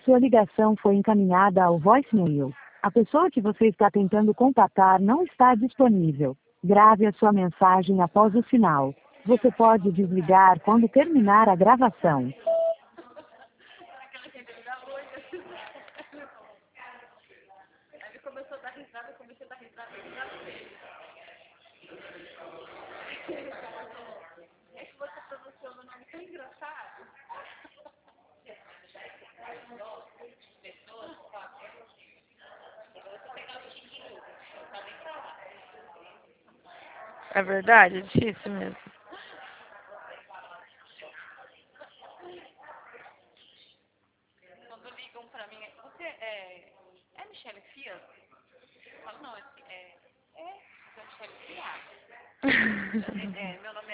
Sua ligação foi encaminhada ao voicemail. A pessoa que você está tentando contatar não está disponível. Grave a sua mensagem após o sinal. Você pode desligar quando terminar a gravação. Ele começou a dar risada, eu comecei a dar risada. É que você pronunciou meu nome tão engraçado. É verdade, é difícil mesmo. Quando ligam pra mim, você é Michelle Fias? Eu falo, não, é Michelle Fias. Meu nome